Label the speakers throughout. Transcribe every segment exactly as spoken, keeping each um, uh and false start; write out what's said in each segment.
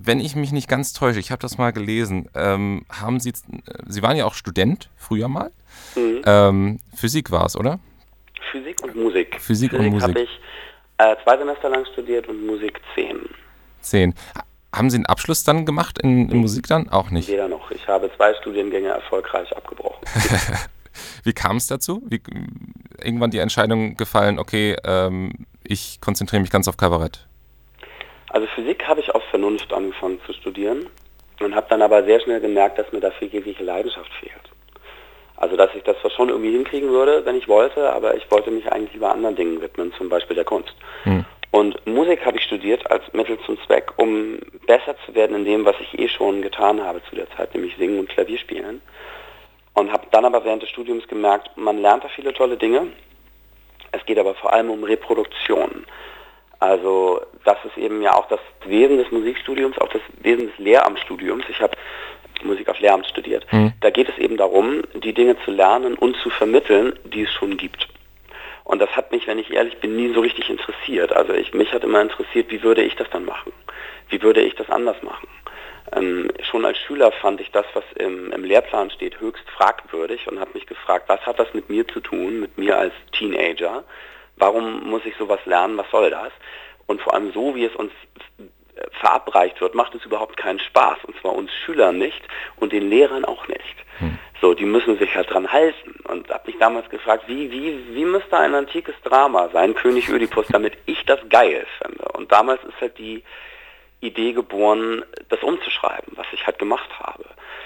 Speaker 1: wenn ich mich nicht ganz täusche, ich habe das mal gelesen, ähm, haben Sie, Sie waren ja auch Student früher mal.
Speaker 2: Mhm.
Speaker 1: Ähm, Physik war es, oder?
Speaker 2: Physik und Musik.
Speaker 1: Physik und
Speaker 2: Physik
Speaker 1: Musik.
Speaker 2: habe ich äh, zwei Semester lang studiert und Musik zehn.
Speaker 1: Zehn. Ha- Haben Sie einen Abschluss dann gemacht in, in
Speaker 2: Nee,
Speaker 1: Musik dann? Auch nicht.
Speaker 2: weder noch. Ich habe zwei Studiengänge erfolgreich abgebrochen.
Speaker 1: Wie kam es dazu? Wie, irgendwann die Entscheidung gefallen, okay, ähm, ich konzentriere mich ganz auf Kabarett.
Speaker 2: Also Physik habe ich aus Vernunft angefangen zu studieren und habe dann aber sehr schnell gemerkt, dass mir dafür jegliche Leidenschaft fehlt. Also dass ich das zwar schon irgendwie hinkriegen würde, wenn ich wollte, aber ich wollte mich eigentlich lieber anderen Dingen widmen, zum Beispiel der Kunst.
Speaker 1: Hm.
Speaker 2: Und Musik habe ich studiert als Mittel zum Zweck, um besser zu werden in dem, was ich eh schon getan habe zu der Zeit, nämlich singen und Klavier spielen. Und habe dann aber während des Studiums gemerkt, man lernt da viele tolle Dinge. Es geht aber vor allem um Reproduktion. Also das ist eben ja auch das Wesen des Musikstudiums, auch das Wesen des Lehramtsstudiums. Ich habe Musik auf Lehramt studiert.
Speaker 1: Hm.
Speaker 2: Da geht es eben darum, die Dinge zu lernen und zu vermitteln, die es schon gibt. Und das hat mich, wenn ich ehrlich bin, nie so richtig interessiert. Also ich, mich hat immer interessiert, wie würde ich das dann machen? Wie würde ich das anders machen? Ähm, schon als Schüler fand ich das, was im, im Lehrplan steht, höchst fragwürdig und habe mich gefragt, was hat das mit mir zu tun, mit mir als Teenager? Warum muss ich sowas lernen? Was soll das? Und vor allem so, wie es uns verabreicht wird, macht es überhaupt keinen Spaß. Und zwar uns Schülern nicht und den Lehrern auch nicht.
Speaker 1: Hm.
Speaker 2: So, die müssen sich halt dran halten. Und habe mich damals gefragt, wie, wie, wie müsste ein antikes Drama sein, König Ödipus, damit ich das geil finde. Und damals ist halt die Idee geboren, das umzuschreiben, was ich halt gemacht habe.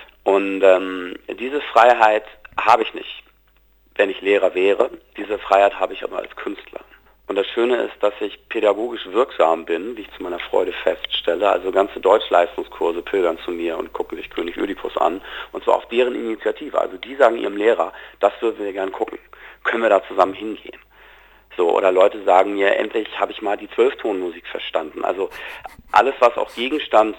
Speaker 2: Und ähm, diese Freiheit habe ich nicht, wenn ich Lehrer wäre. Diese Freiheit habe ich aber als Künstler. Und das Schöne ist, dass ich pädagogisch wirksam bin, wie ich zu meiner Freude feststelle. Also ganze Deutschleistungskurse pilgern zu mir und gucken sich König Ödipus an. Und zwar auf deren Initiative. Also die sagen ihrem Lehrer, das würden wir gern gucken. Können wir da zusammen hingehen? So, oder Leute sagen mir, endlich habe ich mal die Zwölftonmusik verstanden. Also alles, was auch Gegenstand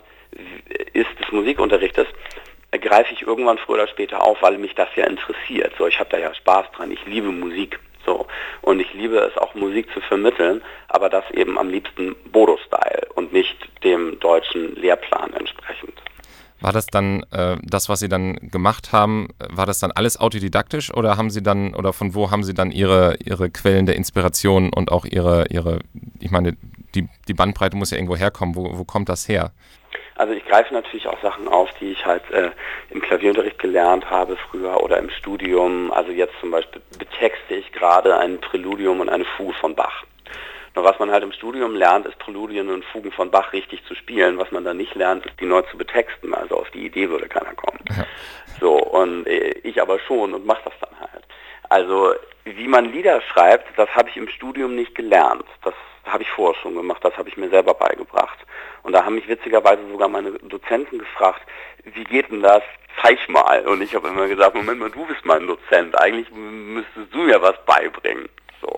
Speaker 2: ist des Musikunterrichtes, greife ich irgendwann früher oder später auf, weil mich das ja interessiert. So, ich habe da ja Spaß dran. Ich liebe Musik. So. Und ich liebe es auch, Musik zu vermitteln, aber das eben am liebsten Bodo-Style und nicht dem deutschen Lehrplan entsprechend.
Speaker 1: War das dann, äh, das, was Sie dann gemacht haben, war das dann alles autodidaktisch oder haben Sie dann, oder von wo haben Sie dann Ihre, Ihre Quellen der Inspiration und auch Ihre, Ihre, ich meine, die, die Bandbreite muss ja irgendwo herkommen. Wo, wo kommt das her?
Speaker 2: Also ich greife natürlich auch Sachen auf, die ich halt äh, im Klavierunterricht gelernt habe früher oder im Studium. Also jetzt zum Beispiel betexte ich gerade ein Präludium und eine Fuge von Bach. Nur was man halt im Studium lernt, ist Präludien und Fugen von Bach richtig zu spielen. Was man dann nicht lernt, ist die neu zu betexten. Also auf die Idee würde keiner kommen.
Speaker 1: Ja.
Speaker 2: So, und äh, ich aber schon und mache das dann halt. Also wie man Lieder schreibt, das habe ich im Studium nicht gelernt. Das habe ich vorher schon gemacht, das habe ich mir selber beigebracht. Und da haben mich witzigerweise sogar meine Dozenten gefragt, wie geht denn das? Zeig mal. Und ich habe immer gesagt, Moment mal, du bist mein Dozent, eigentlich müsstest du mir was beibringen. So.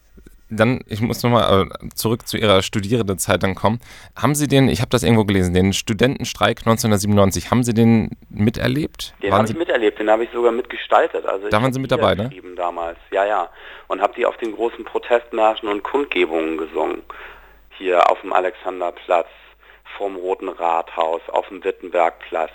Speaker 1: Dann, ich muss nochmal äh, zurück zu Ihrer Studierendenzeit dann kommen. Haben Sie den, ich habe das irgendwo gelesen, den Studentenstreik neunzehnhundertsiebenundneunzig, haben Sie den miterlebt?
Speaker 2: Den
Speaker 1: Waren
Speaker 2: habe ich
Speaker 1: Sie,
Speaker 2: miterlebt, den habe ich sogar mitgestaltet. Also
Speaker 1: da
Speaker 2: ich
Speaker 1: waren Sie
Speaker 2: habe
Speaker 1: mit
Speaker 2: Lieder
Speaker 1: dabei, ne?
Speaker 2: geschrieben damals, ja, ja. Und habe die auf den großen Protestmärschen und Kundgebungen gesungen. Hier auf dem Alexanderplatz, vorm Roten Rathaus, auf dem Wittenbergplatz,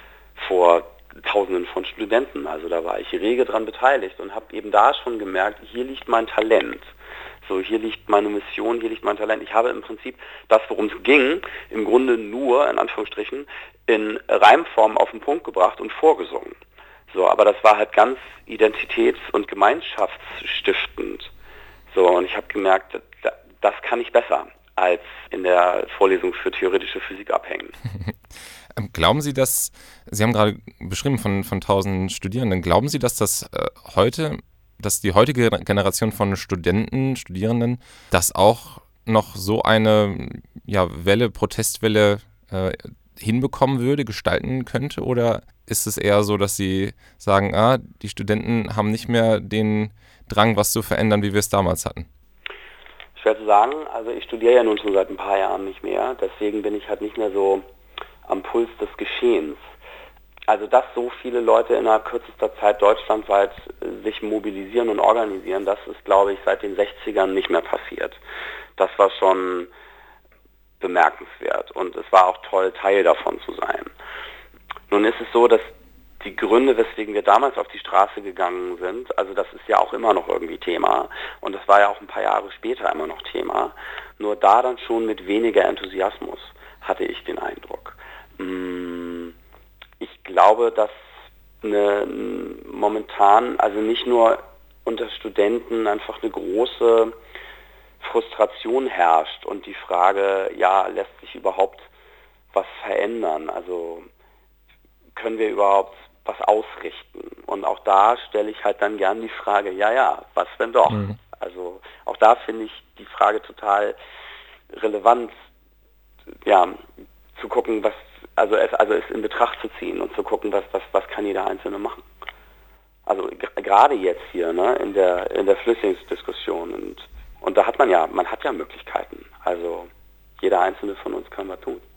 Speaker 2: vor Tausenden von Studenten. Also da war ich rege dran beteiligt und habe eben da schon gemerkt, hier liegt mein Talent. So, hier liegt meine Mission, hier liegt mein Talent. Ich habe im Prinzip das, worum es ging, im Grunde nur, in Anführungsstrichen, in Reimform auf den Punkt gebracht und vorgesungen. So, aber das war halt ganz identitäts- und gemeinschaftsstiftend. So, und ich habe gemerkt, das kann ich besser als in der Vorlesung für theoretische Physik abhängen.
Speaker 1: Glauben Sie, dass, Sie haben gerade beschrieben von, von tausend Studierenden, glauben Sie, dass das äh, heute, dass die heutige Generation von Studenten, Studierenden, das auch noch so eine ja, Welle, Protestwelle äh, hinbekommen würde, gestalten könnte? Oder ist es eher so, dass Sie sagen, ah, die Studenten haben nicht mehr den Drang, was zu verändern, wie wir es damals hatten?
Speaker 2: Schwer zu sagen, also ich studiere ja nun schon seit ein paar Jahren nicht mehr, deswegen bin ich halt nicht mehr so am Puls des Geschehens. Also dass so viele Leute innerhalb kürzester Zeit deutschlandweit sich mobilisieren und organisieren, das ist, glaube ich, seit den sechzigern nicht mehr passiert. Das war schon bemerkenswert und es war auch toll, Teil davon zu sein. Nun ist es so, dass die Gründe, weswegen wir damals auf die Straße gegangen sind, also das ist ja auch immer noch irgendwie Thema und das war ja auch ein paar Jahre später immer noch Thema, nur da dann schon mit weniger Enthusiasmus, hatte ich den Eindruck. Ich glaube, dass eine, momentan, also nicht nur unter Studenten einfach eine große Frustration herrscht und die Frage, ja, lässt sich überhaupt was verändern? Also können wir überhaupt was ausrichten? Und auch da stelle ich halt dann gern die Frage, ja, ja, was wenn doch? Mhm. Also auch da finde ich die Frage total relevant, ja, zu gucken, was, also es, also es in Betracht zu ziehen und zu gucken, was, was, was kann jeder Einzelne machen. Also g- gerade jetzt hier, ne, in der in der Flüchtlingsdiskussion und und da hat man ja, man hat ja Möglichkeiten. Also jeder Einzelne von uns kann was tun.